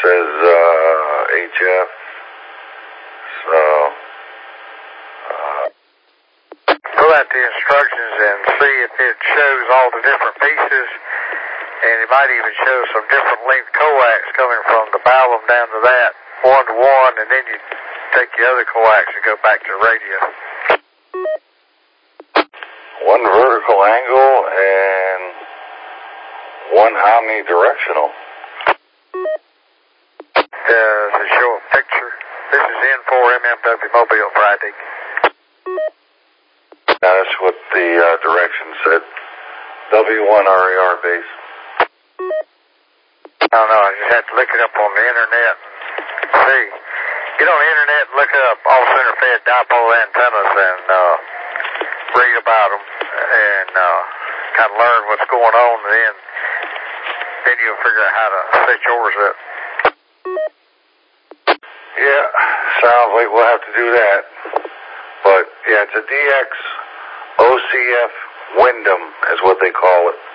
says HF. So pull out the instructions and see if it shows all the different pieces, and it might even show some different length coax coming from the balum down to that, 1-to-1, and then you take the other coax and go back to the radio. One vertical angle and one omnidirectional. Does it show a picture? This is N4MMW Mobile Friday. Now that's what the direction said. W1 RAR base. I don't know, I just had to look it up on the internet and see. Get on the internet and look up all center fed dipole antennas and read about them and kind of learn what's going on, and then you'll figure out how to set yours up. Yeah, sounds like we'll have to do that. But yeah, it's a DX OCF Wyndham is what they call it.